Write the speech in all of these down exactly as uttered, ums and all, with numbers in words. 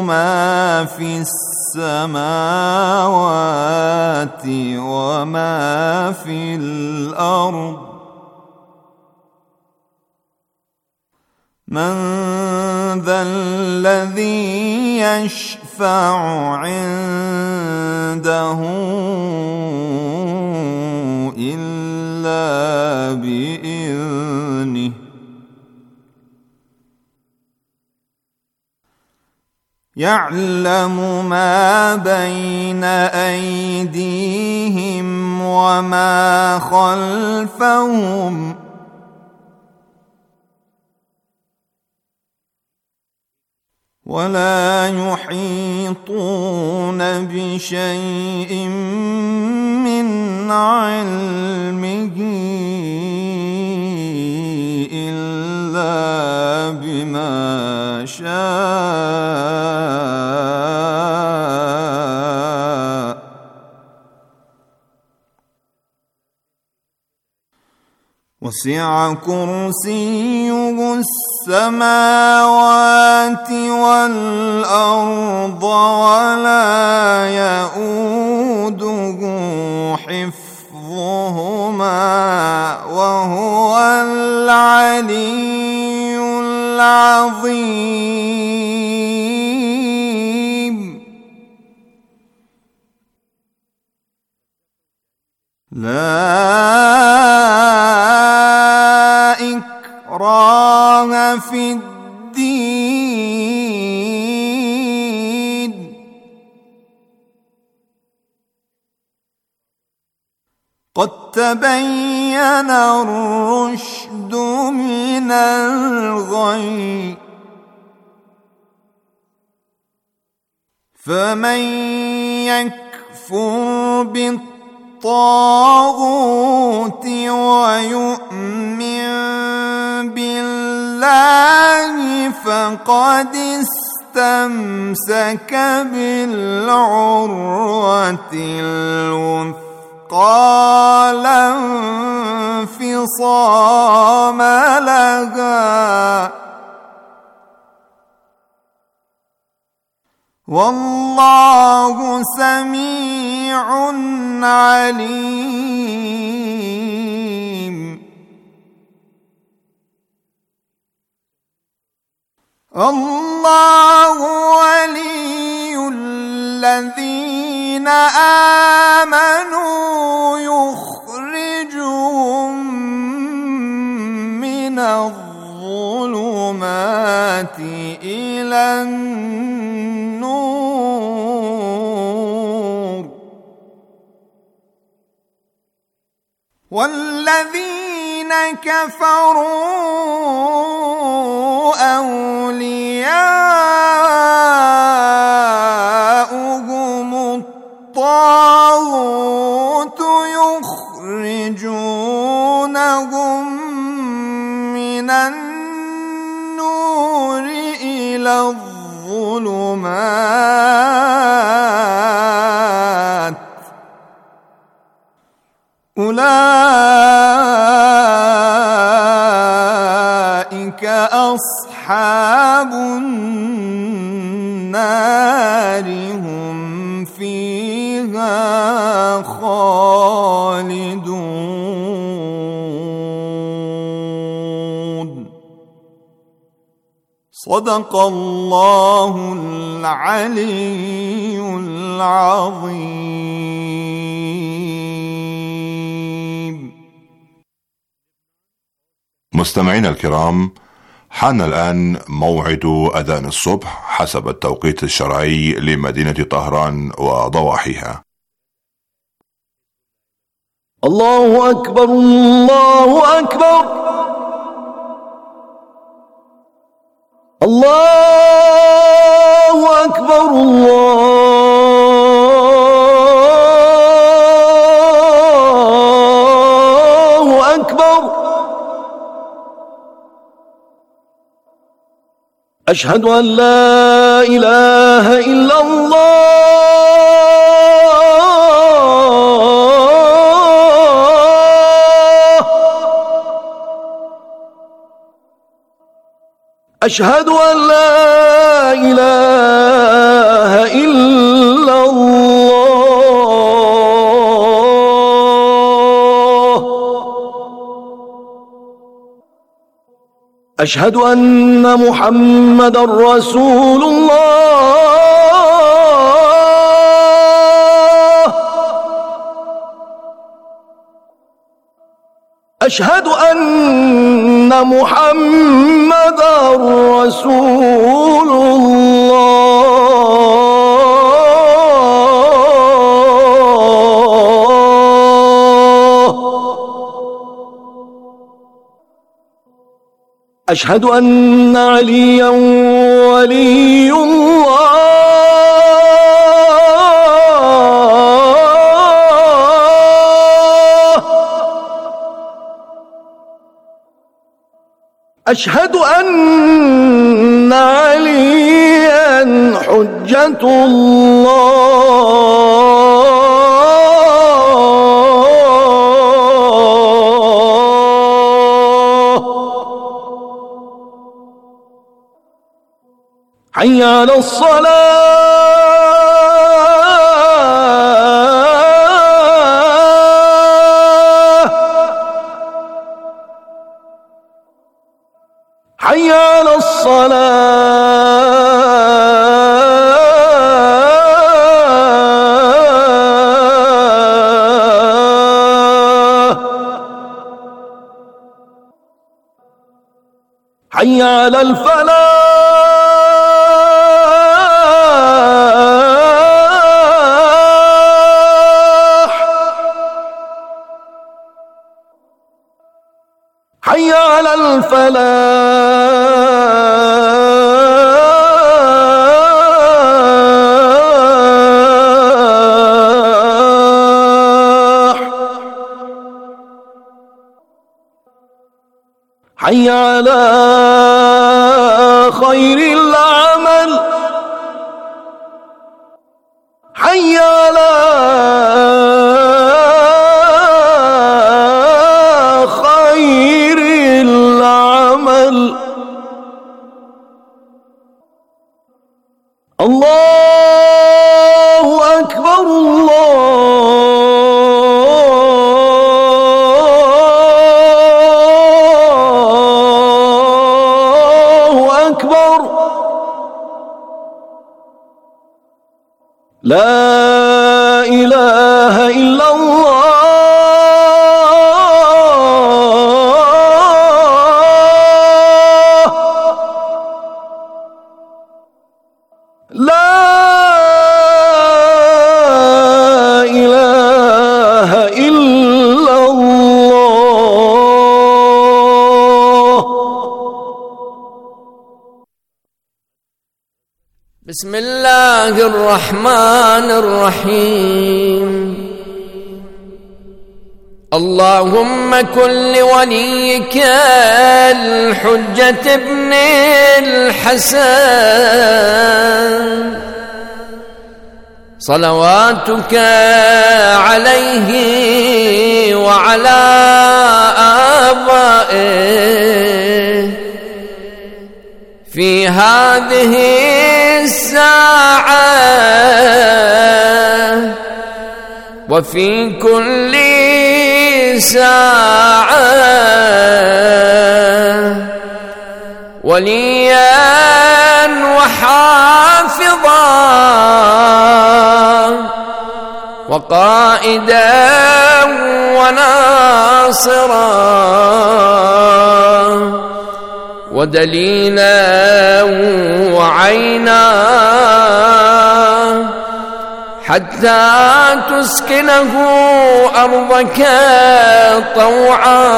ما في السماوات وما في الأرض من ذا الذي يشفع عنده إلا بإذنه يعلم ما بين أيديهم وما خلفهم ولا يحيطون بشيء من علمه إلا بما شاء وسع كرسيه السماوات والأرض ولا يؤوده حفظهما وهو العلي العظيم لا إكراه في الدين قد تبين الرشد من الغي فمن يكفر بالطاغوت ويؤمن بالله فقد استمسك بالعروة الوثقى لا انفصام لها والله سميع عليم الله ولي الذين آمنوا يخرجهم من الظلمات إلى النور والذين كفروا أولياؤهم الطاغوت يخرجونهم من النور إلى الظلمات أولئك أصحاب النار هم فيها خالدون صدق الله العلي العظيم. مستمعينا الكرام، حان الآن موعد أذان الصبح حسب التوقيت الشرعي لمدينة طهران وضواحيها. الله أكبر الله أكبر الله أكبر الله أكبر أشهد أن لا إله إلا الله أشهد أن لا إله أشهد أن محمدًا رسول الله. أشهد أن محمدًا رسول الله. أشهد أن عليا ولي الله. أشهد أن عليا حجة الله. حي على الصلاة. حي على الصلاة. حي على الفلاح. حي على الفلاح. حي على خير العمل. حي على خير العمل. الله أكبر. الله أكبر. لا إله إلا الله. لا إله إلا الله. بسم الله الرحمن الرحيم. اللهم كن لوليك الحجة ابن الحسن صلواتك عليه وعلى آبائه في هذه الساعة وفي كل ساعة وليا وحافظا وقائدا وناصرا ودليلا وعينا حتى تسكنه أرضك طوعا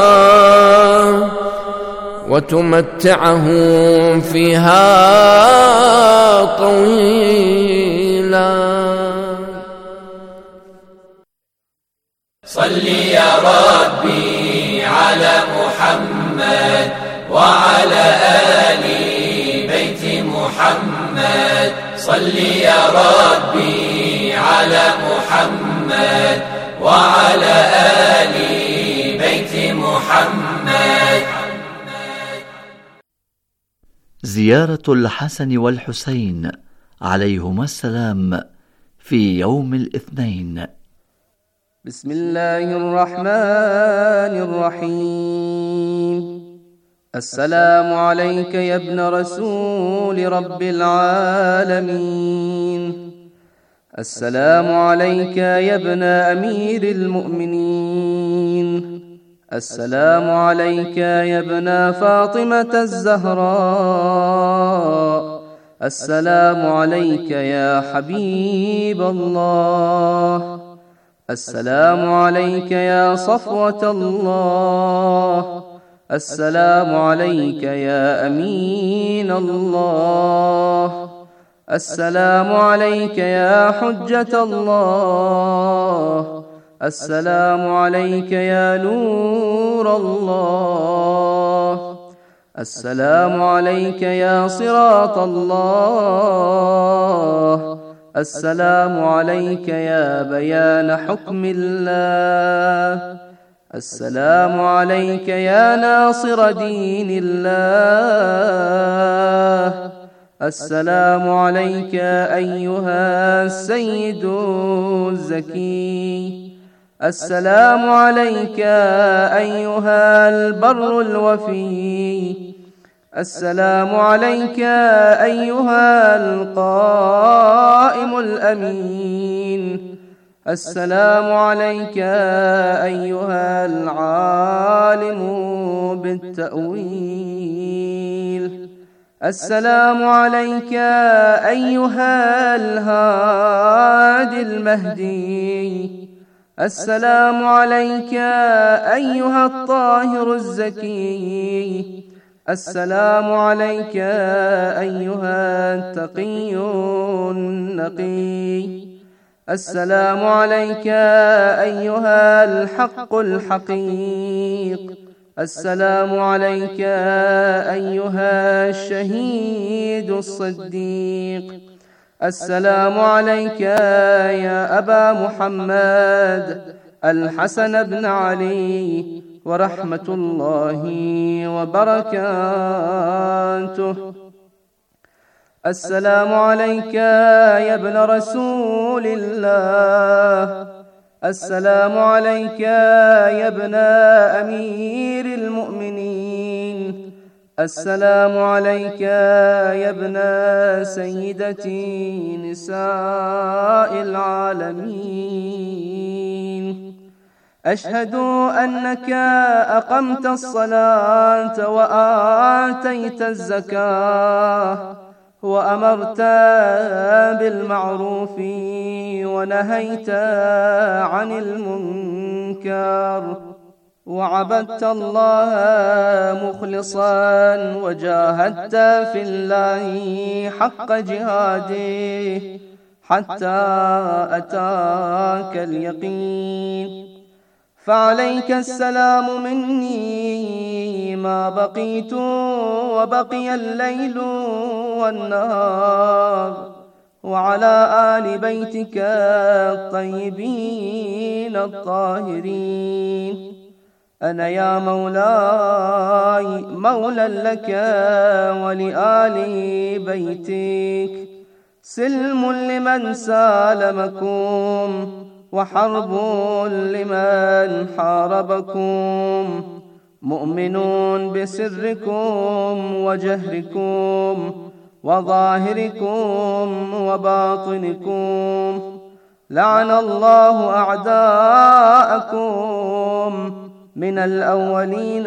وتمتعه فيها طويلا. صل يا ربي على محمد وعلى آل بيت محمد. صل يا ربي على محمد وعلى آل بيت محمد. زيارة الحسن والحسين عليهما السلام في يوم الاثنين. بسم الله الرحمن الرحيم. السلام عليك يا ابن رسول رب العالمين. السلام عليك يا ابن أمير المؤمنين. السلام عليك يا ابن فاطمة الزهراء. السلام عليك يا حبيب الله. السلام عليك يا صفوة الله. السلام عليك يا أمين الله. السلام عليك يا حجة الله. السلام عليك يا نور الله. السلام عليك يا صراط الله. السلام عليك يا بيان حكم الله. السلام عليك يا ناصر دين الله. السلام عليك أيها السيد الزكي. السلام عليك أيها البر الوفي. السلام عليك أيها القائم الأمين. السلام عليك أيها العالم بالتأويل. السلام عليك أيها الهادي المهدي. السلام عليك أيها الطاهر الزكي. السلام عليك أيها التقي النقي. السلام عليك أيها الحق الحقيق. السلام عليك أيها الشهيد الصديق. السلام عليك يا أبا محمد الحسن بن علي ورحمة الله وبركاته. السلام عليك يا ابن رسول الله. السلام عليك يا ابن أمير المؤمنين. السلام عليك يا ابن سيدتي نساء العالمين. أشهد أنك أقمت الصلاة وآتيت الزكاة وأمرت بالمعروف ونهيت عن المنكر وعبدت الله مخلصا وجاهدت في الله حق جهاده حتى أتاك اليقين. فعليك السلام مني ما بقيت وبقي الليل والنهار، وعلى آل بيتك الطيبين الطاهرين. أنا يا مولاي مولى لك ولآل بيتك، سلم لمن سالمكم وحرب لمن حاربكم، مؤمن بسركم وجهركم وظاهركم وباطنكم. لعن الله أعداءكم من الأولين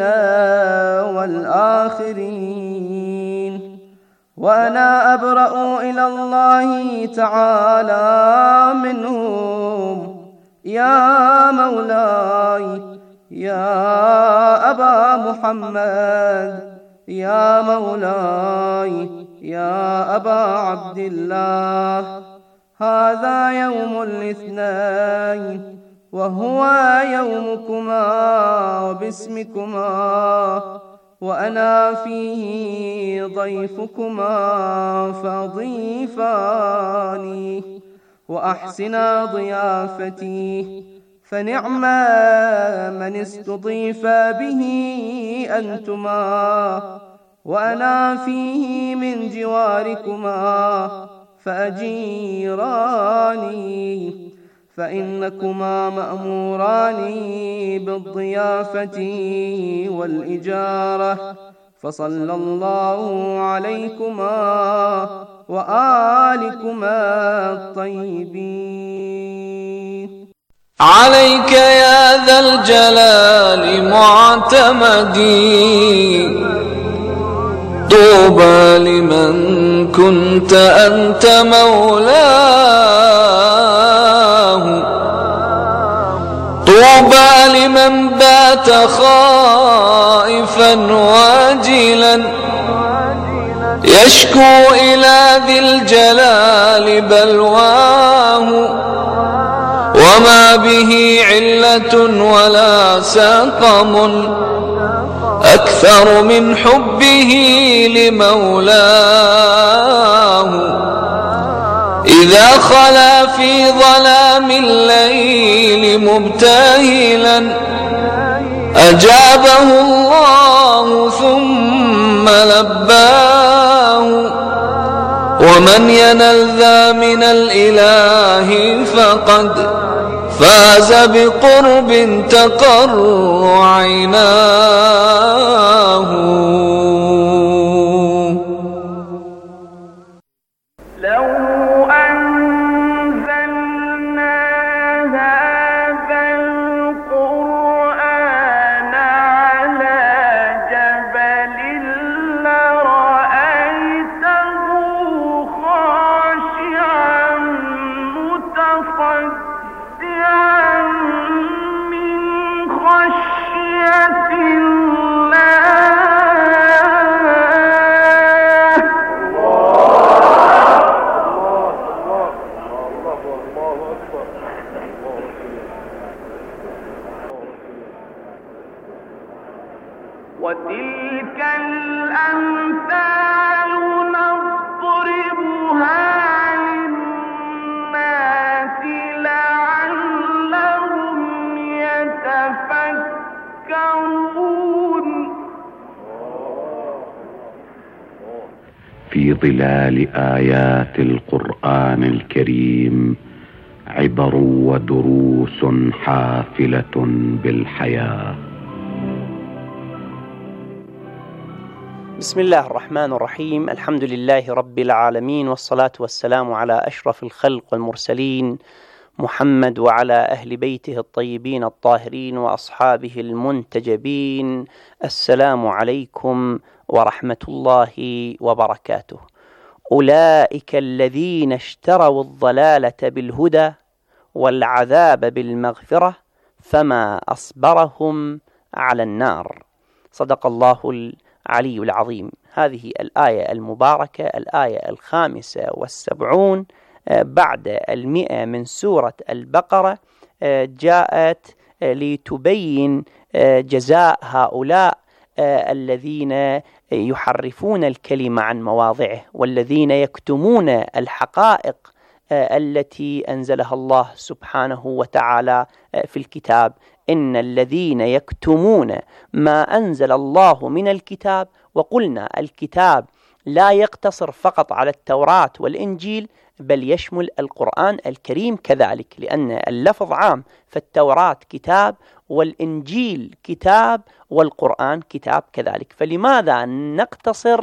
والآخرين. وأنا أبرأ إلى الله تعالى منهم يا مولاي يا أبا محمد، يا مولاي يا أبا عبد الله. هذا يوم الاثنين وهو يومكما وباسمكما، وأنا فيه ضيفكما فضيفاني وأحسنا ضيافتي. فنعم من استضيف به أنتما، وأنا فيه من جواركما فأجيراني، فإنكما مأموران بالضيافة والإجارة، فصلى الله عليكما وآلكما الطيبين. عليك يا ذا الجلال معتمدي، طوبى لمن كنت أنت مولاه، طوبى لمن بات خائفا واجلا، يشكو إلى ذي الجلال بلواه، وما به علة ولا سقم أكثر من حبه لمولاه. إذا خلا في ظلام الليل مبتهلا أجابه الله ثم لباه، ومن ينل ذا من الإله فقد فاز بقرب تقر عيناه. وتلك الأمثال نضربها للناس لعلهم يتفكرون. في ظلال آيات القرآن الكريم عبر ودروس حافلة بالحياة. بسم الله الرحمن الرحيم. الحمد لله رب العالمين، والصلاة والسلام على أشرف الخلق والمرسلين محمد وعلى أهل بيته الطيبين الطاهرين وأصحابه المنتجبين. السلام عليكم ورحمة الله وبركاته. أولئك الذين اشتروا الضلالة بالهدى والعذاب بالمغفرة فما أصبرهم على النار. صدق الله العلي العظيم. هذه الآية المباركة الآية الخامسة والسبعون بعد المئة من سورة البقرة جاءت لتبين جزاء هؤلاء الذين يحرفون الكلمة عن مواضعه والذين يكتمون الحقائق التي أنزلها الله سبحانه وتعالى في الكتاب. إن الذين يكتمون ما أنزل الله من الكتاب، وقلنا الكتاب لا يقتصر فقط على التوراة والإنجيل بل يشمل القرآن الكريم كذلك، لأن اللفظ عام، فالتوراة كتاب والإنجيل كتاب والقرآن كتاب كذلك. فلماذا نقتصر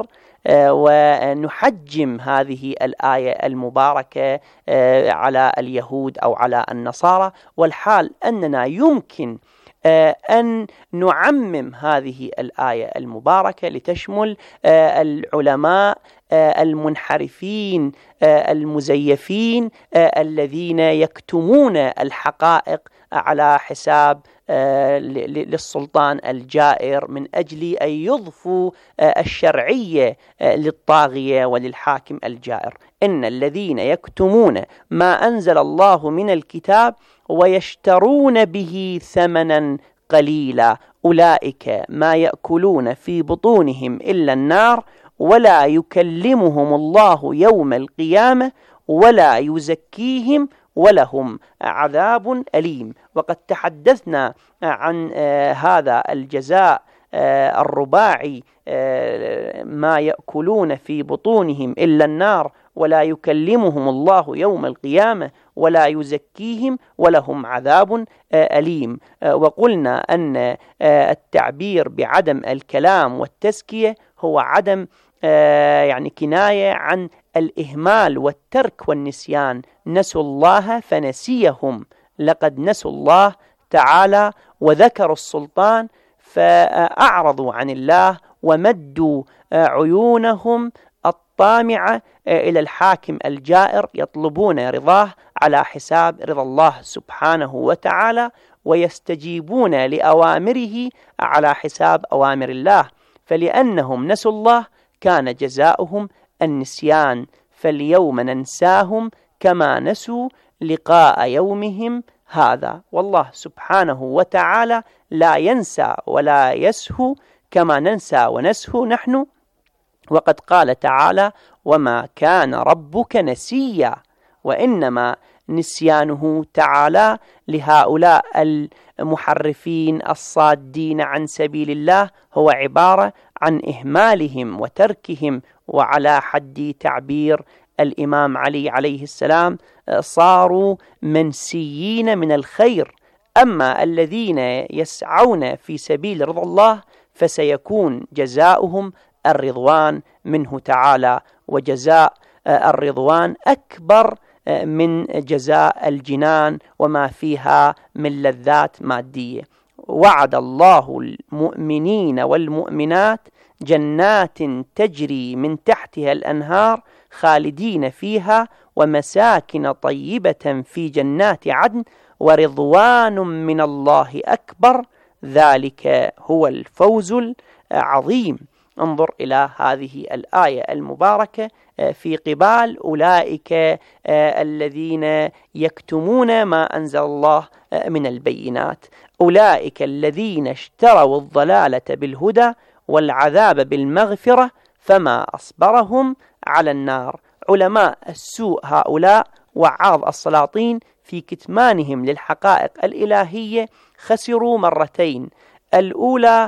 ونحجم هذه الآية المباركة على اليهود أو على النصارى، والحال أننا يمكن أن نعمم هذه الآية المباركة لتشمل العلماء المنحرفين المزيفين الذين يكتمون الحقائق على حساب للسلطان الجائر من أجل أن يضفوا الشرعية للطاغية وللحاكم الجائر. إن الذين يكتمون ما أنزل الله من الكتاب ويشترون به ثمنا قليلا أولئك ما يأكلون في بطونهم إلا النار ولا يكلمهم الله يوم القيامة ولا يزكيهم ولهم عذاب أليم. وقد تحدثنا عن هذا الجزاء الرباعي، ما يأكلون في بطونهم إلا النار ولا يكلمهم الله يوم القيامة ولا يزكيهم ولهم عذاب أليم. وقلنا أن التعبير بعدم الكلام والتزكية هو عدم يعني كناية عن الإهمال والترك والنسيان. نسوا الله فنسيهم، لقد نسوا الله تعالى وذكروا السلطان فأعرضوا عن الله ومدوا عيونهم الطامعة إلى الحاكم الجائر، يطلبون رضاه على حساب رضا الله سبحانه وتعالى، ويستجيبون لأوامره على حساب أوامر الله. فلأنهم نسوا الله كان جزاؤهم النسيان، فاليوم ننساهم كما نسوا لقاء يومهم هذا. والله سبحانه وتعالى لا ينسى ولا يسهو كما ننسى ونسهو نحن. وقد قال تعالى: وما كان ربك نسيا. وإنما نسيانه تعالى لهؤلاء المحرفين الصادين عن سبيل الله هو عبارة عن إهمالهم وتركهم، وعلى حد تعبير الإمام علي عليه السلام صاروا منسيين من الخير. أما الذين يسعون في سبيل رضا الله فسيكون جزاؤهم الرضوان منه تعالى، وجزاء الرضوان أكبر من جزاء الجنان وما فيها من لذات مادية. وعد الله المؤمنين والمؤمنات جنات تجري من تحتها الأنهار خالدين فيها ومساكن طيبة في جنات عدن ورضوان من الله أكبر، ذلك هو الفوز العظيم. انظر إلى هذه الآية المباركة في قبال أولئك الذين يكتمون ما أنزل الله من البينات. أولئك الذين اشتروا الضلالة بالهدى والعذاب بالمغفرة فما أصبرهم على النار. علماء السوء هؤلاء وعاظ السلاطين في كتمانهم للحقائق الإلهية خسروا مرتين. الأولى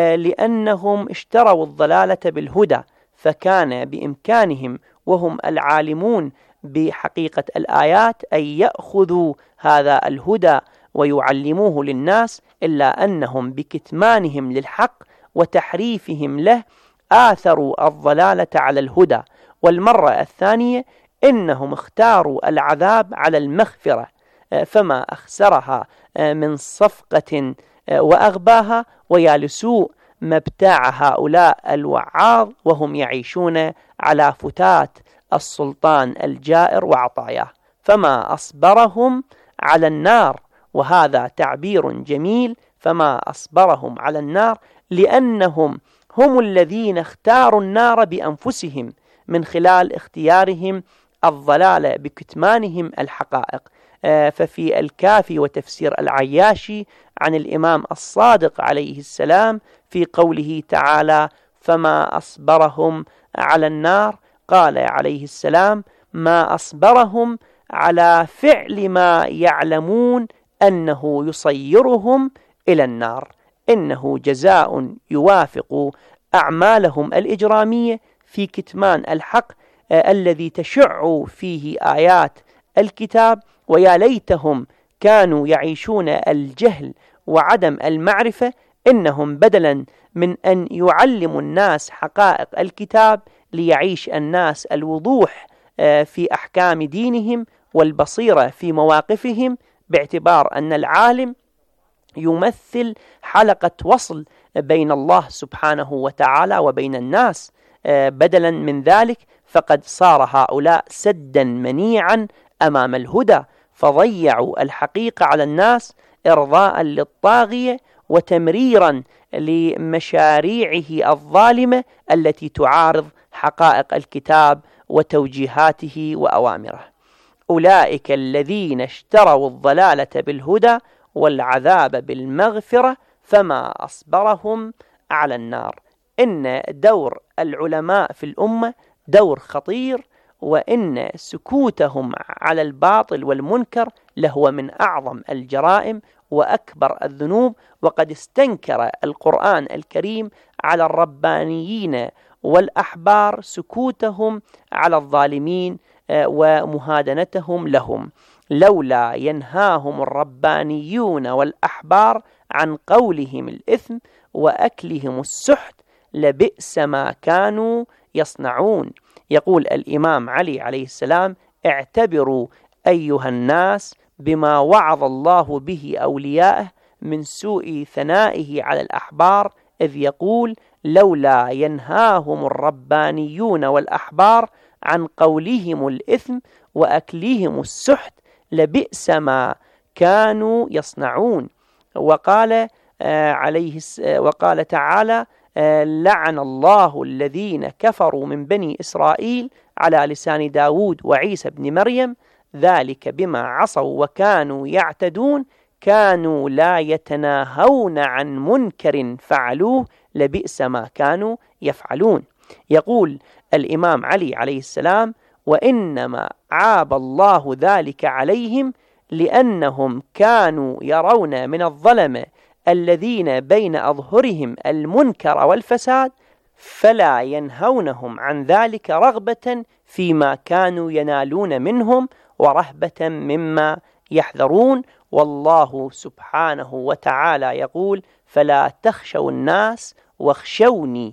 لأنهم اشتروا الضلالة بالهدى، فكان بإمكانهم وهم العالمون بحقيقة الآيات أن يأخذوا هذا الهدى ويعلموه للناس، إلا أنهم بكتمانهم للحق وتحريفهم له آثروا الضلالة على الهدى. والمرة الثانية إنهم اختاروا العذاب على المغفرة، فما أخسرها من صفقة وأغباها، ويا لسوء مبتاع هؤلاء الوعاظ وهم يعيشون على فتات السلطان الجائر وعطاياه. فما أصبرهم على النار، وهذا تعبير جميل، فما أصبرهم على النار لأنهم هم الذين اختاروا النار بأنفسهم من خلال اختيارهم الضلال بكتمانهم الحقائق. ففي الكافي وتفسير العياشي عن الإمام الصادق عليه السلام في قوله تعالى: فما أصبرهم على النار، قال عليه السلام: ما أصبرهم على فعل ما يعلمون أنه يصيرهم إلى النار، إنه جزاء يوافق أعمالهم الإجرامية في كتمان الحق الذي تشع فيه آيات الكتاب. ويا ليتهم كانوا يعيشون الجهل وعدم المعرفة، إنهم بدلا من أن يعلموا الناس حقائق الكتاب ليعيش الناس الوضوح في أحكام دينهم والبصيرة في مواقفهم، باعتبار أن العالم يمثل حلقة وصل بين الله سبحانه وتعالى وبين الناس. بدلا من ذلك فقد صار هؤلاء سدا منيعا أمام الهدى، فضيعوا الحقيقة على الناس إرضاء للطاغية وتمريرا لمشاريعه الظالمة التي تعارض حقائق الكتاب وتوجيهاته وأوامره. أولئك الذين اشتروا الضلالة بالهدى والعذاب بالمغفرة فما أصبرهم على النار. إن دور العلماء في الأمة دور خطير، وإن سكوتهم على الباطل والمنكر لهو من أعظم الجرائم وأكبر الذنوب. وقد استنكر القرآن الكريم على الربانيين والأحبار سكوتهم على الظالمين ومهادنتهم لهم. لولا ينهاهم الربانيون والأحبار عن قولهم الإثم وأكلهم السحت لبئس ما كانوا يصنعون. يقول الإمام علي عليه السلام: اعتبروا أيها الناس بما وعظ الله به أولياءه من سوء ثنائه على الأحبار، إذ يقول: لولا ينهاهم الربانيون والأحبار عن قولهم الإثم وأكلهم السحت لبئس ما كانوا يصنعون. وقال آه عليه وقال تعالى: آه لعن الله الذين كفروا من بني إسرائيل على لسان داود وعيسى بن مريم، ذلك بما عصوا وكانوا يعتدون، كانوا لا يتناهون عن منكر فعلوه لبئس ما كانوا يفعلون. يقول الإمام علي عليه السلام: وإنما عاب الله ذلك عليهم لأنهم كانوا يرون من الظلمة الذين بين أظهرهم المنكر والفساد، فلا ينهونهم عن ذلك رغبة فيما كانوا ينالون منهم ورهبة مما يحذرون. والله سبحانه وتعالى يقول: فلا تخشوا الناس واخشوني.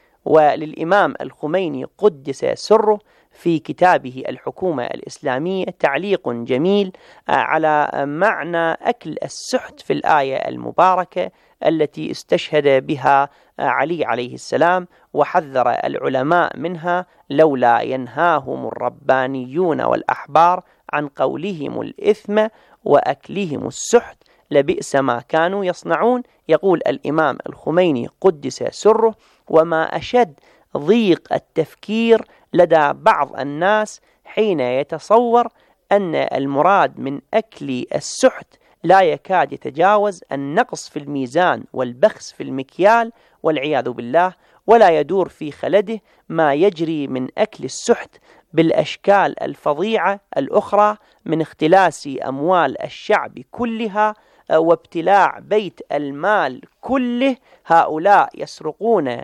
وللإمام الخميني قدس سره في كتابه الحكومة الإسلامية تعليق جميل على معنى أكل السحت في الآية المباركة التي استشهد بها علي عليه السلام وحذر العلماء منها: لولا ينهاهم الربانيون والأحبار عن قولهم الإثم وأكلهم السحت لبئس ما كانوا يصنعون. يقول الإمام الخميني قدس سره: وما أشد ضيق التفكير لدى بعض الناس حين يتصور أن المراد من أكل السحت لا يكاد يتجاوز النقص في الميزان والبخس في المكيال والعياذ بالله، ولا يدور في خلده ما يجري من أكل السحت بالأشكال الفظيعة الأخرى من اختلاس أموال الشعب كلها وابتلاع بيت المال كله. هؤلاء يسرقون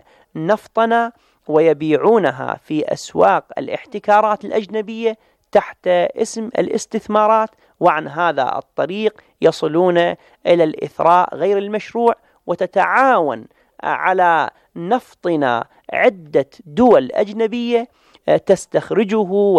نفطنا ويبيعونها في أسواق الاحتكارات الأجنبية تحت اسم الاستثمارات، وعن هذا الطريق يصلون إلى الإثراء غير المشروع. وتتعاون على نفطنا عدة دول أجنبية تستخرجه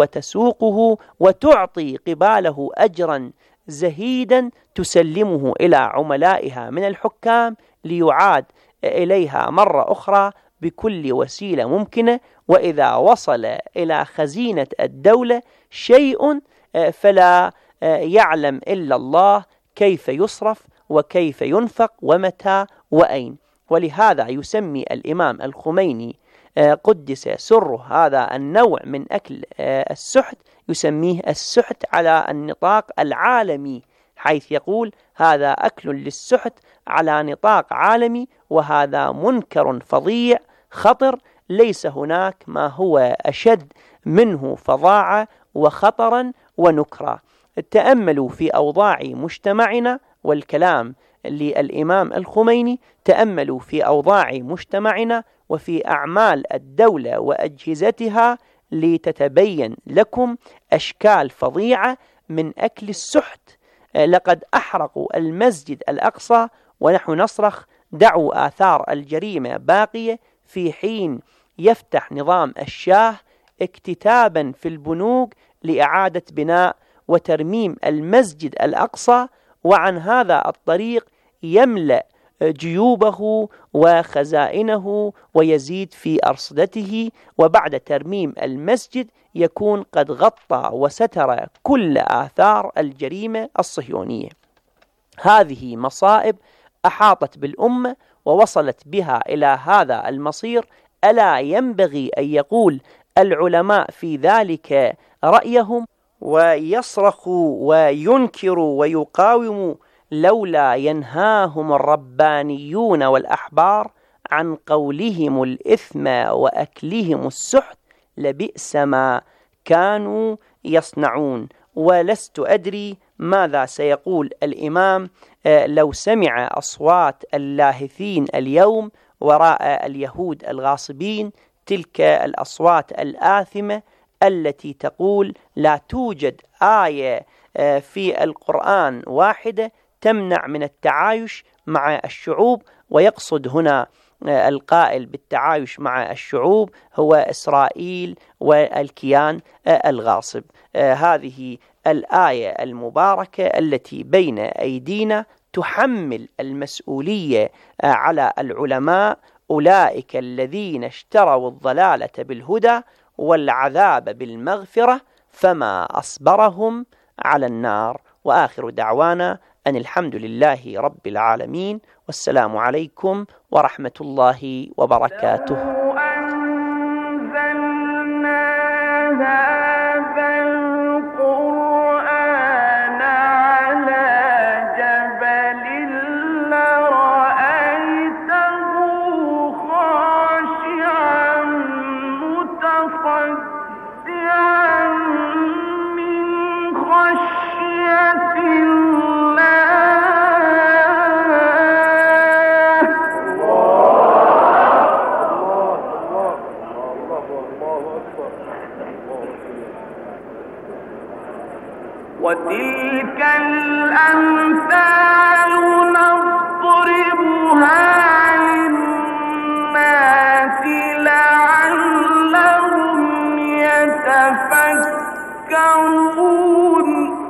وتسوقه وتعطي قباله أجرا زهيدا تسلمه إلى عملائها من الحكام ليعاد إليها مرة أخرى بكل وسيلة ممكنة. وإذا وصل إلى خزينة الدولة شيء فلا يعلم إلا الله كيف يصرف وكيف ينفق ومتى وأين. ولهذا يسمي الإمام الخميني قدس سره هذا النوع من أكل السحت، يسميه السحت على النطاق العالمي، حيث يقول: هذا أكل للسحت على نطاق عالمي، وهذا منكر فظيع خطر، ليس هناك ما هو أشد منه فظاعة وخطرا ونكرا. تأملوا في أوضاع مجتمعنا، والكلام للإمام الخميني: تأملوا في أوضاع مجتمعنا وفي أعمال الدولة وأجهزتها لتتبين لكم أشكال فظيعة من أكل السحت. لقد أحرقوا المسجد الأقصى ونحن نصرخ: دعوا آثار الجريمة باقية، في حين يفتح نظام الشاه اكتتابا في البنوك لإعادة بناء وترميم المسجد الأقصى، وعن هذا الطريق يملأ جيوبه وخزائنه ويزيد في أرصدته، وبعد ترميم المسجد يكون قد غطى وستر كل آثار الجريمة الصهيونية. هذه مصائب أحاطت بالأمة ووصلت بها إلى هذا المصير. ألا ينبغي أن يقول العلماء في ذلك رأيهم ويصرخوا وينكروا ويقاوموا: لولا ينهاهم الربانيون والأحبار عن قولهم الإثم وأكلهم السحت لبئس ما كانوا يصنعون. ولست أدري ماذا سيقول الإمام لو سمع أصوات اللاهثين اليوم وراء اليهود الغاصبين تلك الأصوات الآثمة التي تقول لا توجد آية في القرآن واحدة تمنع من التعايش مع الشعوب، ويقصد هنا القائل بالتعايش مع الشعوب هو إسرائيل والكيان الغاصب. هذه الآية المباركة التي بين أيدينا تحمل المسؤولية على العلماء، أولئك الذين اشتروا الضلالة بالهدى والعذاب بالمغفرة فما أصبرهم على النار. وآخر دعوانا أن الحمد لله رب العالمين، والسلام عليكم ورحمة الله وبركاته. وتلك الأمثال نضربها للناس لعلهم يتفكرون.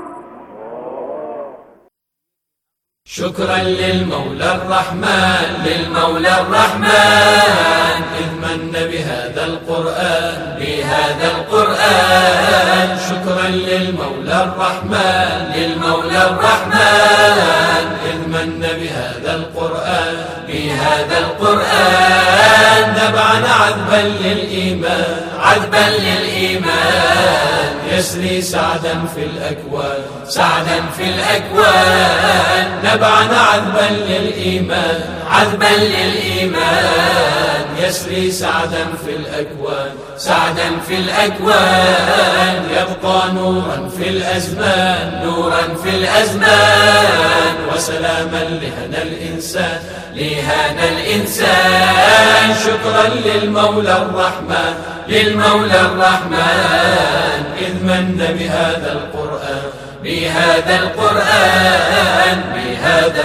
شكرا للمولى الرحمن للمولى الرحمن إذ من بهذا القرآن بهذا القرآن. شكرا للمولى الرحمن للمولى الرحمن إذ من بهذا القرآن بهذا القرآن. نبعنا عذبا للإيمان عذبا للإيمان يسري سعدا في الأكوان سعدا في الأكوان. نبعنا عذبا للإيمان عذبا للإيمان يسري سعدا في الأكوان سعدا في الأكوان. يبقى نورا في الأزمان نورا في الأزمان وسلاما لهنا الإنسان لهنا الإنسان. شكرا للمولى الرحمن للمولى الرحمن إذ من بهذا القرآن بهذا القرآن بهذا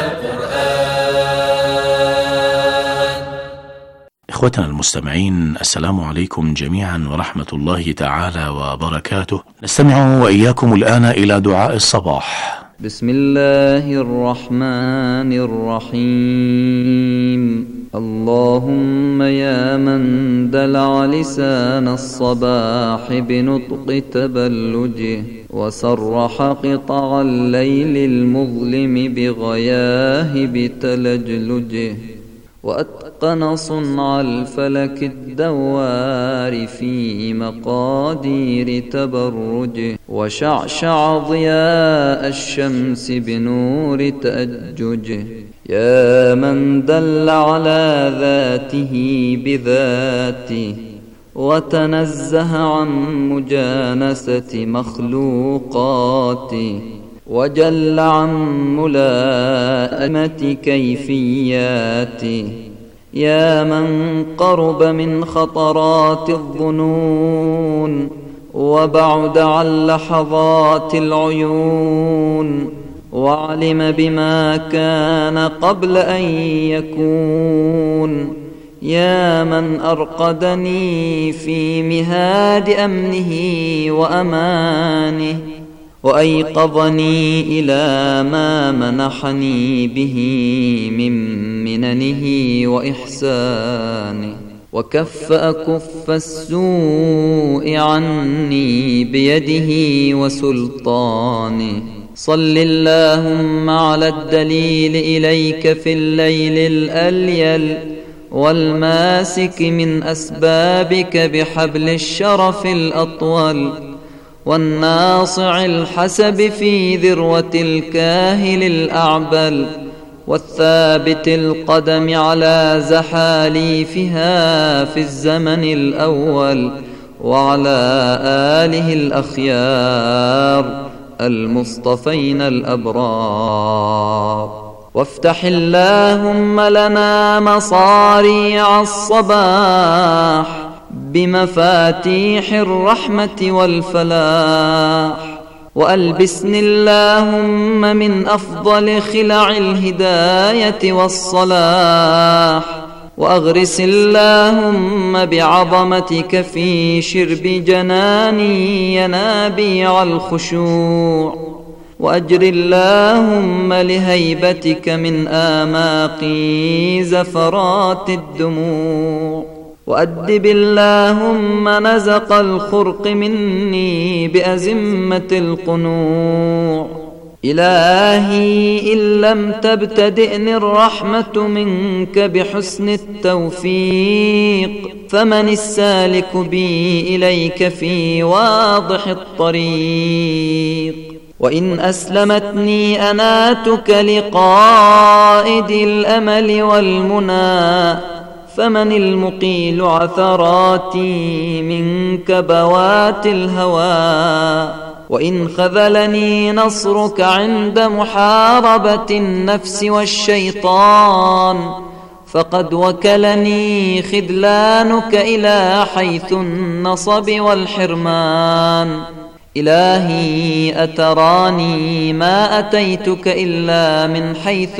القرآن. إخوتنا المستمعين، السلام عليكم جميعا ورحمة الله تعالى وبركاته. نستمع وإياكم الآن إلى دعاء الصباح. بسم الله الرحمن الرحيم. اللهم يا من دلع لسان الصباح بنطق تبلجه وسرح قطع الليل المظلم بغياهب تلجلجه وأتقن صنع الفلك الدوار في مقادير تبرجه وشعشع ضياء الشمس بنور تأججه. يا من دل على ذاته بذاته وتنزه عن مجانسة مخلوقاته وجل عن ملائمة كيفياته. يا من قرب من خطرات الظنون وبعد عن لحظات العيون وعلم بما كان قبل أن يكون. يا من أرقدني في مهاد أمنه وأمانه وأيقظني إلى ما منحني به من مننه وإحسانه وكف أكف السوء عني بيده وسلطانه. صل اللهم على الدليل إليك في الليل الأليل والماسك من أسبابك بحبل الشرف الأطول والناصع الحسب في ذروة الكاهل الأعبل والثابت القدم على زحاليفها في الزمن الأول وعلى آله الأخيار المصطفين الأبرار. وافتح اللهم لنا مصاريع الصباح بمفاتيح الرحمة والفلاح، وألبسني اللهم من أفضل خلع الهداية والصلاح، وأغرس اللهم بعظمتك في شرب جناني ينابيع الخشوع، وأجر اللهم لهيبتك من آماقي زفرات الدموع، وأدب اللهم نزق الخرق مني بأزمة القنوع. إلهي إن لم تبتدئني الرحمة منك بحسن التوفيق، فمن السالك بي إليك في واضح الطريق؟ وإن أسلمتني أناتك لقائد الأمل والمنى، فمن المقيل عثراتي من كبوات الهوى؟ وإن خذلني نصرك عند محاربة النفس والشيطان، فقد وكلني خذلانك إلى حيث النصب والحرمان. إلهي أتراني ما أتيتك إلا من حيث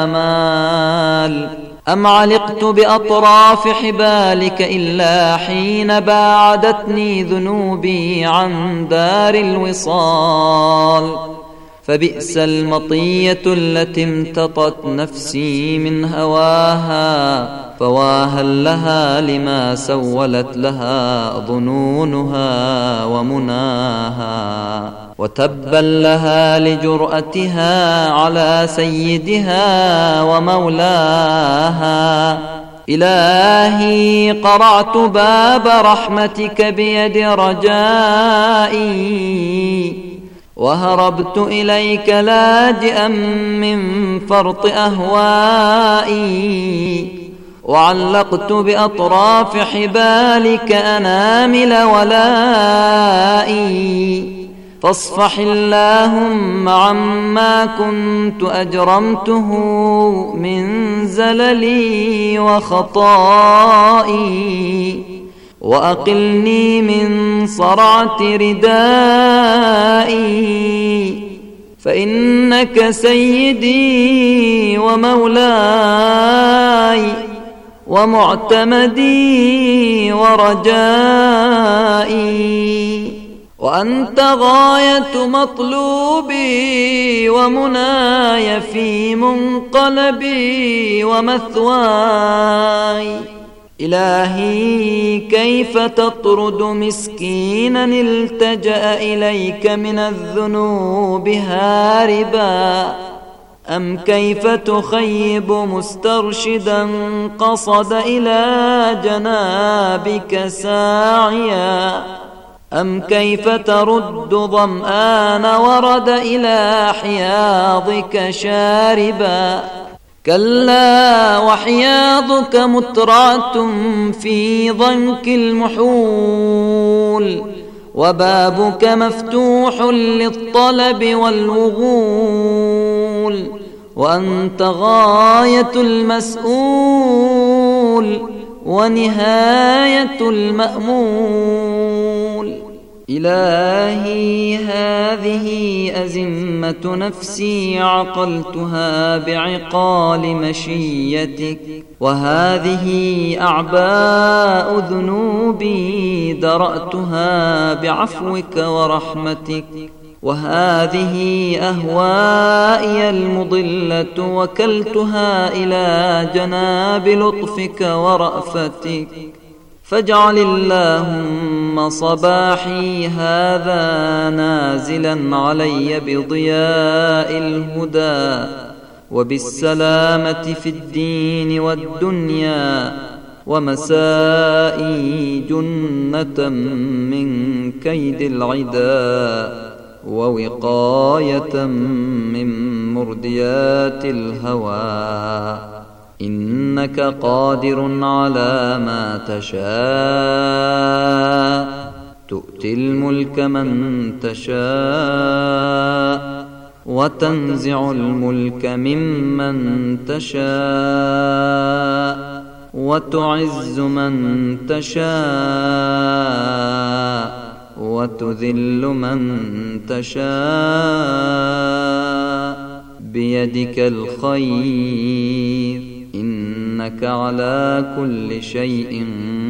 الآمال، أم علقت بأطراف حبالك إلا حين باعدتني ذنوبي عن دار الوصال؟ فبئس المطية التي امتطت نفسي من هواها، فواها لها لما سولت لها ظنونها ومناها، وتبا لها لجرأتها على سيدها ومولاها. إلهي قرعت باب رحمتك بيد رجائي، وهربت إليك لاجئا من فرط أهوائي، وعلقت بأطراف حبالك أنامل ولائي. فاصفح اللهم عما كنت أجرمته من زللي وخطائي، وأقلني من صرعة ردائي، فإنك سيدي ومولاي ومعتمدي ورجائي، وأنت غاية مطلوبي ومناي في منقلبي ومثواي. إلهي كيف تطرد مسكينا التجأ إليك من الذنوب هاربا، أم كيف تخيب مسترشدا قصد إلى جنابك ساعيا، أم كيف ترد ظمآن ورد إلى حياضك شاربا. كلا وحياضك مترعة في ضنك المحول، وبابك مفتوح للطلب والوغول، وأنت غاية المسؤول ونهاية المأمول. إلهي هذه أزمة نفسي عقلتها بعقال مشيتك، وهذه أعباء ذنوبي درأتها بعفوك ورحمتك، وهذه أهوائي المضلة وكلتها إلى جناب لطفك ورأفتك. فاجعل اللهم صباحي هذا نازلا علي بضياء الهدى وبالسلامة في الدين والدنيا، ومسائي جنة من كيد العدا، ووقاية من مرديات الهوى. إنك قادر على ما تشاء، تؤتي الملك من تشاء، وتنزع الملك ممن تشاء، وتعز من تشاء وتذل من تشاء بيدك الخير إنك على كل شيء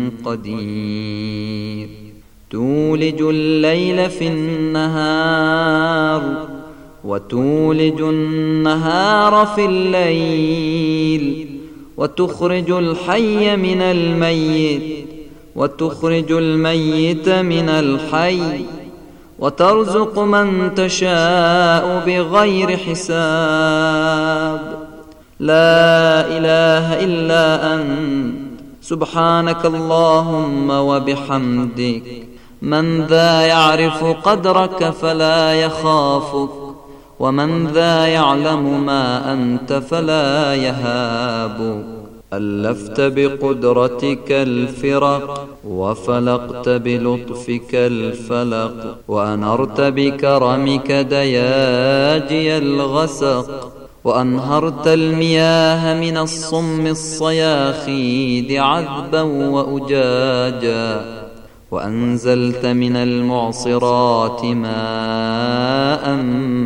قدير تولج الليل في النهار وتولج النهار في الليل وتخرج الحي من الميت وتخرج الميت من الحي وترزق من تشاء بغير حساب لا إله إلا أنت سبحانك اللهم وبحمدك من ذا يعرف قدرك فلا يخافك ومن ذا يعلم ما أنت فلا يهابك ألفت بقدرتك الفرق وفلقت بلطفك الفلق وأنرت بكرمك دياجي الغسق وأنهرت المياه من الصم الصياخيد عذبا وأجاجا وأنزلت من المعصرات ماء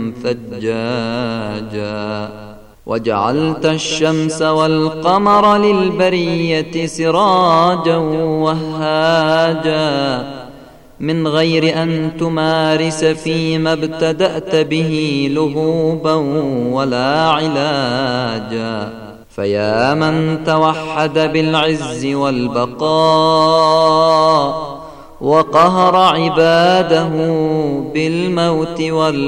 ثجاجا وجعلت الشمس والقمر للبرية سراجا وهاجا من غير أن تمارس فيما ابتدأت به لهوبا ولا علاجا فيا من توحد بالعز والبقاء وقهر عباده بالموت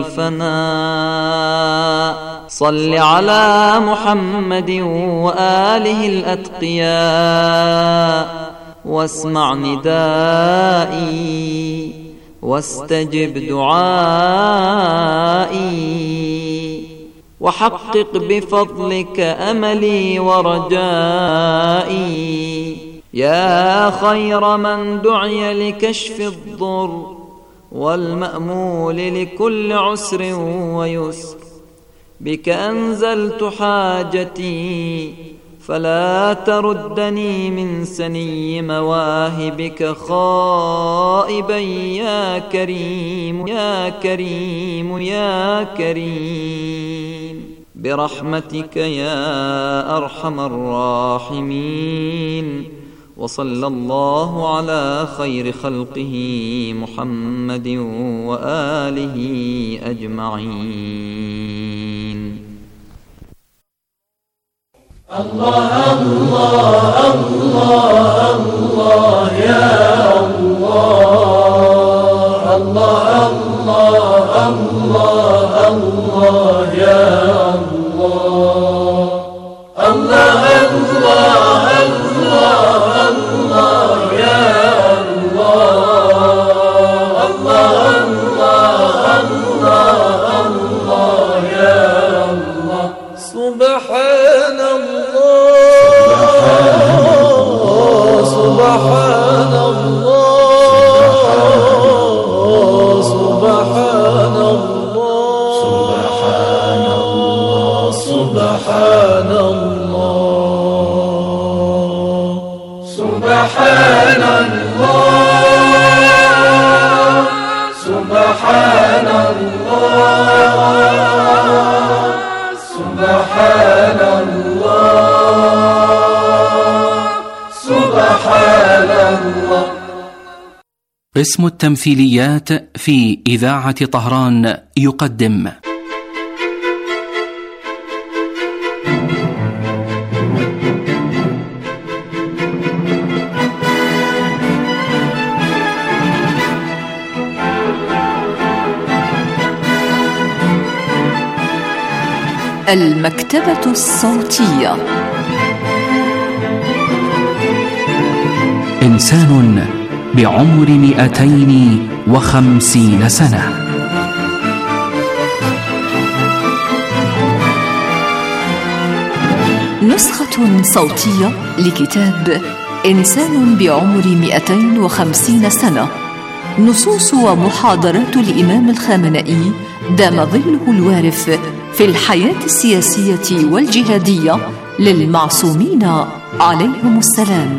والفناء صل على محمد وآله الأتقياء واسمع ندائي واستجب دعائي وحقق بفضلك أملي ورجائي يا خير من دعي لكشف الضر والمأمول لكل عسر ويسر بك أنزلت حاجتي فلا تردني من سني مواهبك خائبا يا كريم يا كريم يا كريم برحمتك يا أرحم الراحمين وصلى الله على خير خلقه محمد وآله أجمعين. الله الله الله الله يا الله الله الله الله الله يا الله الله الله الله الله يا الله الله الله الله الله يا الله سبحان سبحان الله سبحان الله سبحان الله سبحان الله سبحان الله سبحان الله سبحان الله سبحان الله. قسم التمثيليات في إذاعة طهران يقدم المكتبة الصوتية. إنسان بعمر مئتين وخمسين سنة. نسخة صوتية لكتاب إنسان بعمر مئتين وخمسين سنة. نصوص ومحاضرات الإمام الخامنئي دام ظله الوارف في الحياة السياسية والجهادية للمعصومين عليهم السلام.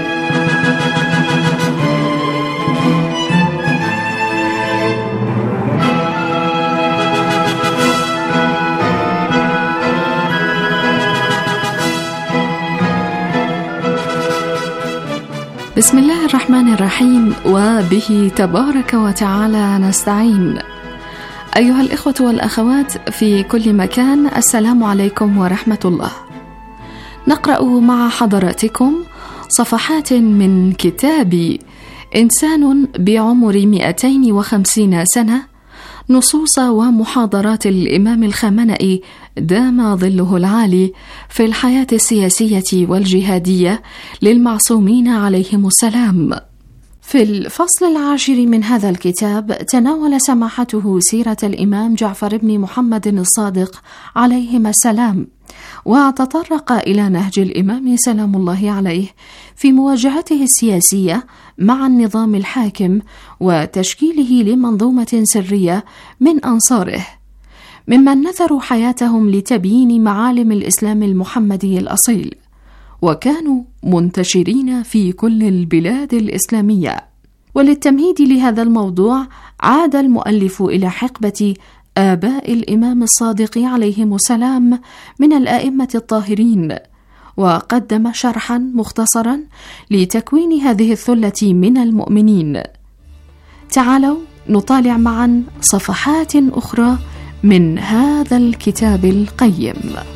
بسم الله الرحمن الرحيم، وبه تبارك وتعالى نستعين. أيها الإخوة والأخوات في كل مكان، السلام عليكم ورحمة الله. نقرأ مع حضراتكم صفحات من كتاب إنسان بعمر مئتين وخمسين سنة، نصوص ومحاضرات الإمام الخامنئي دام ظله العالي في الحياة السياسية والجهادية للمعصومين عليهم السلام. في الفصل العاشر من هذا الكتاب تناول سماحته سيرة الإمام جعفر بن محمد الصادق عليهما السلام، وتطرق إلى نهج الإمام سلام الله عليه في مواجهته السياسية مع النظام الحاكم وتشكيله لمنظومة سرية من أنصاره ممن نثروا حياتهم لتبيين معالم الإسلام المحمدي الأصيل، وكانوا منتشرين في كل البلاد الإسلامية. وللتمهيد لهذا الموضوع عاد المؤلف إلى حقبة آباء الإمام الصادق عليهم السلام من الآئمة الطاهرين، وقدم شرحا مختصرا لتكوين هذه الثلة من المؤمنين. تعالوا نطالع معا صفحات أخرى من هذا الكتاب القيم.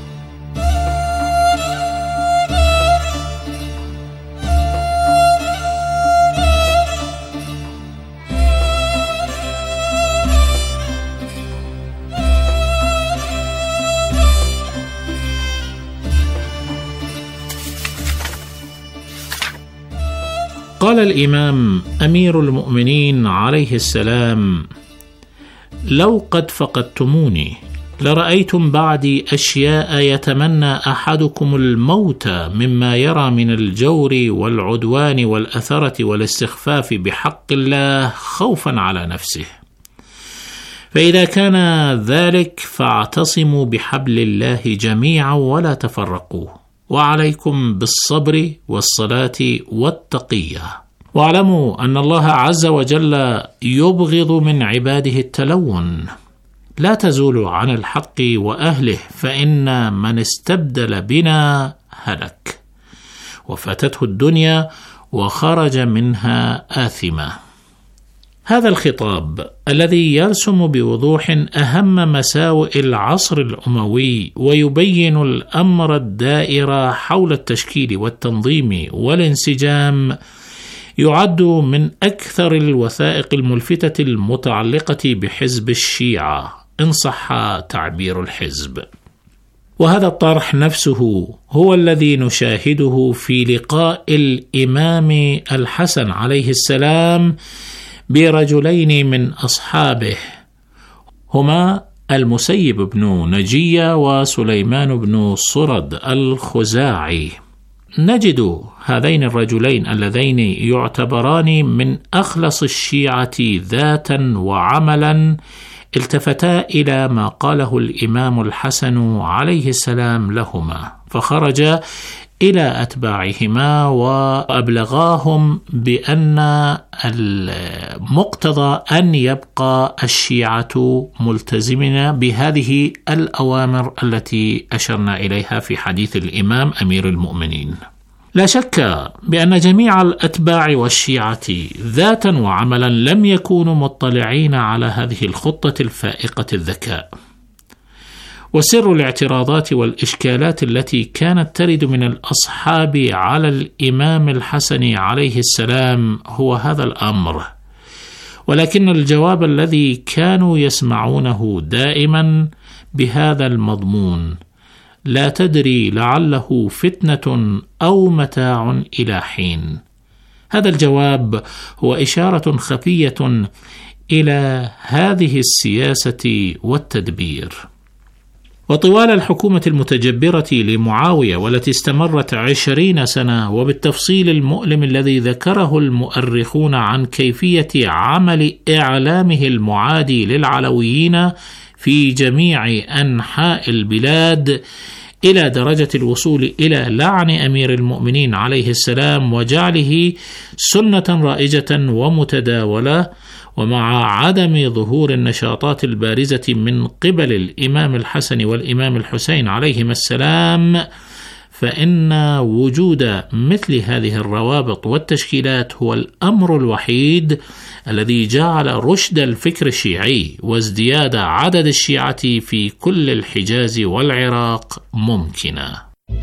قال الإمام أمير المؤمنين عليه السلام: لو قد فقدتموني لرأيتم بعدي أشياء يتمنى أحدكم الموت مما يرى من الجور والعدوان والأثرة والاستخفاف بحق الله خوفا على نفسه. فإذا كان ذلك فاعتصموا بحبل الله جميعا ولا تفرقوا، وعليكم بالصبر والصلاة والتقية. واعلموا أن الله عز وجل يبغض من عباده التلون. لا تزولوا عن الحق وأهله، فإن من استبدل بنا هلك، وفاتته الدنيا وخرج منها آثما. هذا الخطاب الذي يرسم بوضوح أهم مساوئ العصر الأموي ويبين الأمر الدائر حول التشكيل والتنظيم والانسجام يعد من أكثر الوثائق الملفتة المتعلقة بحزب الشيعة إن صح تعبير الحزب. وهذا الطرح نفسه هو الذي نشاهده في لقاء الإمام الحسن عليه السلام برجلين من أصحابه، هما المسيب بن نجية وسليمان بن صرد الخزاعي. نجد هذين الرجلين اللذين يعتبران من أخلص الشيعة ذاتا وعملا التفتا إلى ما قاله الإمام الحسن عليه السلام لهما، فخرجا إلى أتباعهما وأبلغاهم بأن المقتضى أن يبقى الشيعة ملتزمين بهذه الأوامر التي أشرنا إليها في حديث الإمام أمير المؤمنين. لا شك بأن جميع الأتباع والشيعة ذاتا وعملا لم يكونوا مطلعين على هذه الخطة الفائقة الذكاء. وسر الاعتراضات والإشكالات التي كانت ترد من الأصحاب على الإمام الحسن عليه السلام هو هذا الأمر، ولكن الجواب الذي كانوا يسمعونه دائما بهذا المضمون: لا تدري لعله فتنة أو متاع إلى حين. هذا الجواب هو إشارة خفية إلى هذه السياسة والتدبير. وطوال الحكومة المتجبرة لمعاوية والتي استمرت عشرين سنة، وبالتفصيل المؤلم الذي ذكره المؤرخون عن كيفية عمل إعلامه المعادي للعلويين في جميع أنحاء البلاد، إلى درجة الوصول إلى لعن أمير المؤمنين عليه السلام وجعله سنة رائجة ومتداولة، ومع عدم ظهور النشاطات البارزة من قبل الإمام الحسن والإمام الحسين عليهما السلام، فإن وجود مثل هذه الروابط والتشكيلات هو الأمر الوحيد الذي جعل رشد الفكر الشيعي وازدياد عدد الشيعة في كل الحجاز والعراق ممكنا.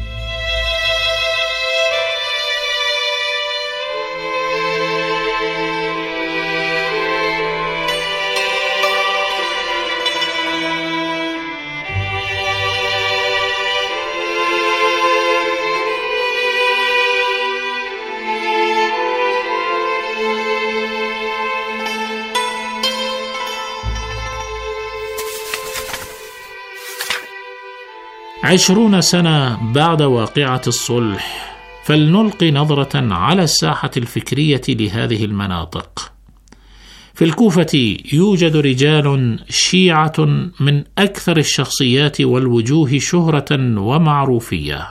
عشرون سنة بعد واقعة الصلح، فلنلقي نظرة على الساحة الفكرية لهذه المناطق. في الكوفة يوجد رجال شيعة من أكثر الشخصيات والوجوه شهرة ومعروفية.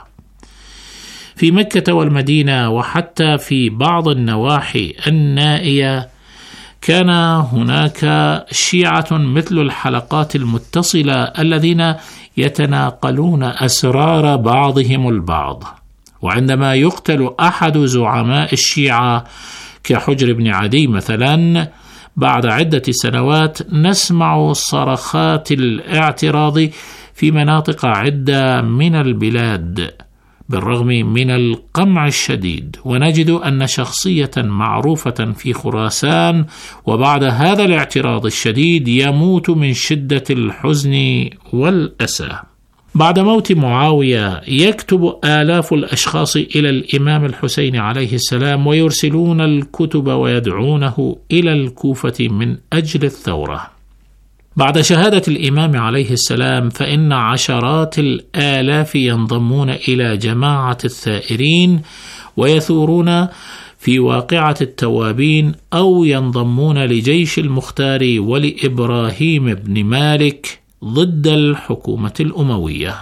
في مكة والمدينة وحتى في بعض النواحي النائية كان هناك شيعة مثل الحلقات المتصلة الذين يتناقلون أسرار بعضهم البعض. وعندما يقتل أحد زعماء الشيعة كحجر بن عدي مثلا بعد عدة سنوات، نسمع صرخات الاعتراض في مناطق عدة من البلاد بالرغم من القمع الشديد، ونجد أن شخصية معروفة في خراسان وبعد هذا الاعتراض الشديد يموت من شدة الحزن والأسى. بعد موت معاوية يكتب آلاف الأشخاص إلى الإمام الحسين عليه السلام ويرسلون الكتب ويدعونه إلى الكوفة من أجل الثورة. بعد شهادة الإمام عليه السلام فإن عشرات الآلاف ينضمون إلى جماعة الثائرين ويثورون في واقعة التوابين، أو ينضمون لجيش المختار ولإبراهيم بن مالك ضد الحكومة الأموية.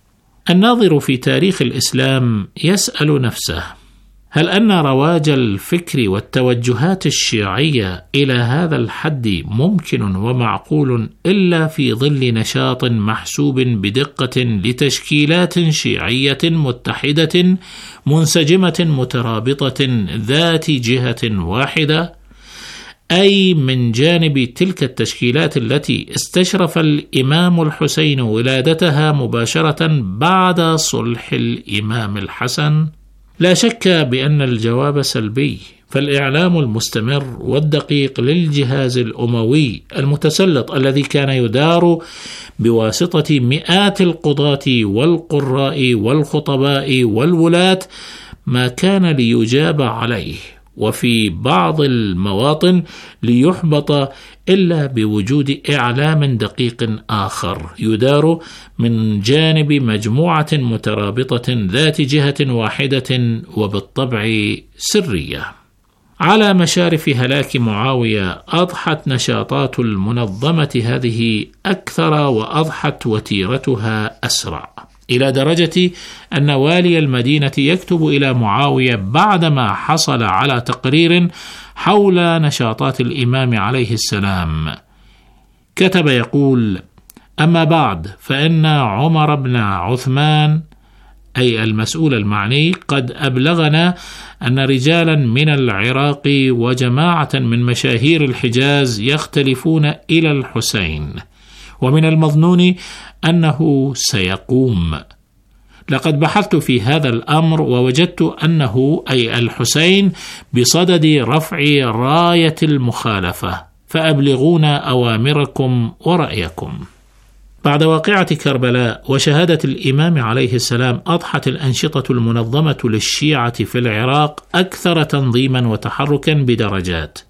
الناظر في تاريخ الإسلام يسأل نفسه: هل أن رواج الفكر والتوجهات الشيعية إلى هذا الحد ممكن ومعقول إلا في ظل نشاط محسوب بدقة لتشكيلات شيعية متحدة منسجمة مترابطة ذات جهة واحدة، أي من جانب تلك التشكيلات التي استشرف الإمام الحسين ولادتها مباشرة بعد صلح الإمام الحسن؟ لا شك بأن الجواب سلبي، فالإعلام المستمر والدقيق للجهاز الأموي المتسلط الذي كان يدار بواسطة مئات القضاة والقراء والخطباء والولاة ما كان ليجاب عليه، وفي بعض المواطن ليحبط إلا بوجود إعلام دقيق آخر يدار من جانب مجموعة مترابطة ذات جهة واحدة وبالطبع سرية. على مشارف هلاك معاوية أضحت نشاطات المنظمة هذه أكثر وأضحت وتيرتها أسرع، إلى درجة أن والي المدينة يكتب إلى معاوية بعدما حصل على تقرير حول نشاطات الإمام عليه السلام. كتب يقول: أما بعد، فإن عمر بن عثمان أي المسؤول المعني قد أبلغنا أن رجالا من العراق وجماعة من مشاهير الحجاز يختلفون إلى الحسين، ومن المظنون أنه سيقوم. لقد بحثت في هذا الأمر ووجدت أنه أي الحسين بصدد رفع راية المخالفة، فأبلغونا أوامركم ورأيكم. بعد واقعة كربلاء وشهادة الإمام عليه السلام أضحت الأنشطة المنظمة للشيعة في العراق أكثر تنظيما وتحركا بدرجات،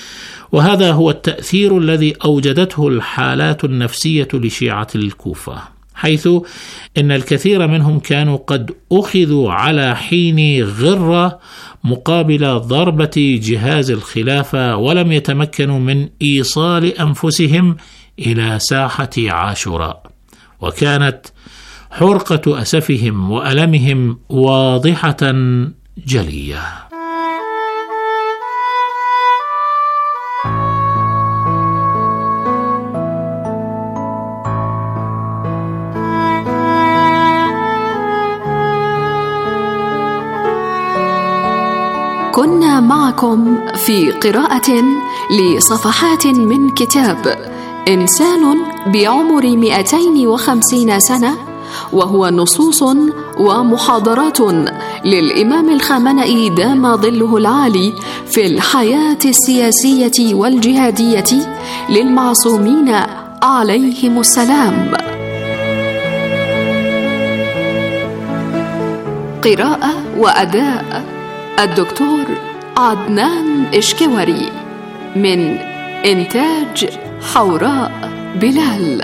وهذا هو التأثير الذي أوجدته الحالات النفسية لشيعة الكوفة، حيث إن الكثير منهم كانوا قد أخذوا على حين غرة مقابل ضربة جهاز الخلافة، ولم يتمكنوا من إيصال أنفسهم إلى ساحة عاشوراء. وكانت حرقة أسفهم وألمهم واضحة جلية. كنا معكم في قراءة لصفحات من كتاب إنسان بعمر مئتين وخمسين سنة، وهو نصوص ومحاضرات للإمام الخامنئي دام ظله العالي في الحياة السياسية والجهادية للمعصومين عليهم السلام. قراءة وأداء الدكتور عدنان إشكوري، من إنتاج حوراء بلال.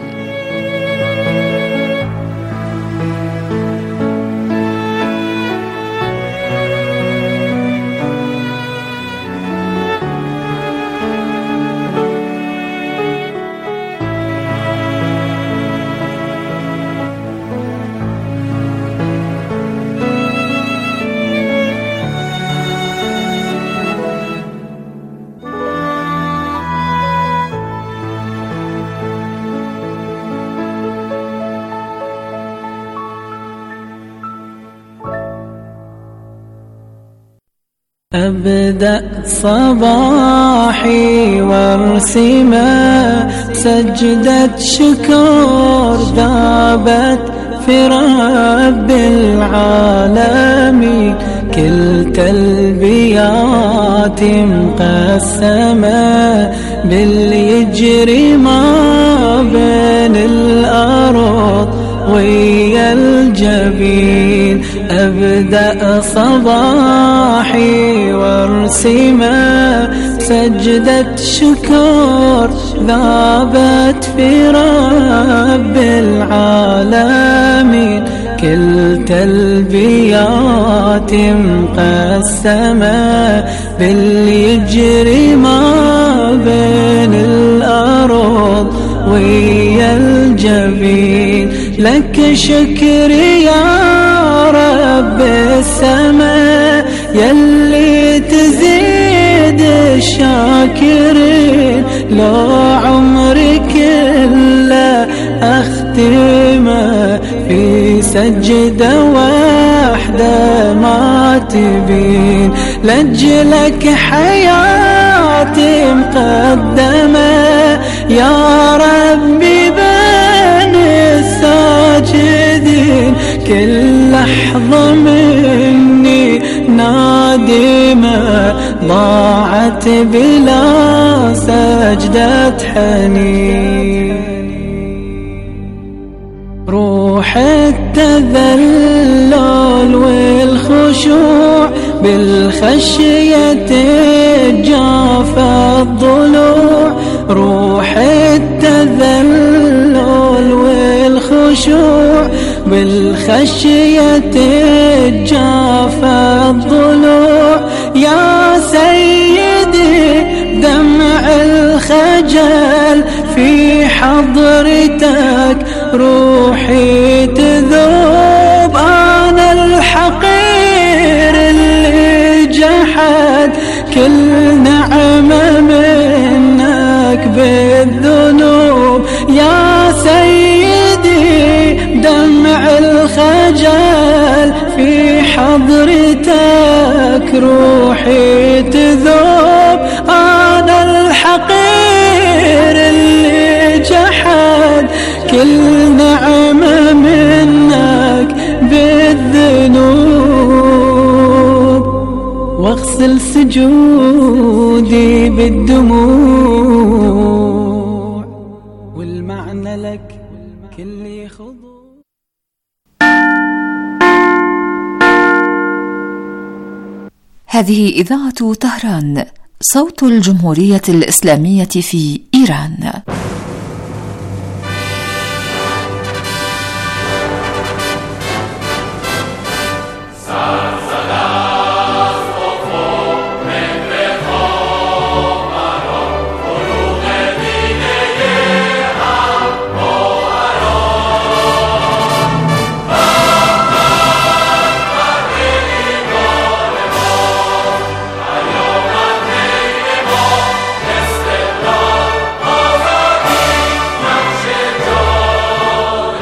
أبدأ صباحي وارسمه سجدة شكر ذابت في رب العالمين، كل تلبيات مقسمة باللي يجري ما بين الأرض ويا الجبين. أبدأ صباحي وارسمه سجدة شكر ذابت في رب العالمين، كل تلبيات مقسمة باللي يجري ما بين الأرض ويا الجبين. لك شكري يا رب السماء يلي تزيد الشاكرين، لو عمري كله أختمه في سجدة واحدة ما تبين. لأجلك حياتي مقدمة يا ربي بين الساجدين، كل لحظة مني نادمة ضاعت بلا سجدة حنين. روح التذلل والخشوع بالخشية تجاف الضلوع، روح التذلل والخشوع بالخشية تجاف الضلوع. يا سيدي دمع الخجل في حضرتك روحي تذوب، أنا الحقير اللي جحد كل نعمة منك بالذنوب. يا سيدي دمع الخجل في حضرتك روحي تذوب، أنا الحقير اللي جحد كل نعمة منك بالذنوب. واغسل سجودي بالدموع والمعنى لك كل خضوع. هذه إذاعة طهران، صوت الجمهورية الإسلامية في إيران.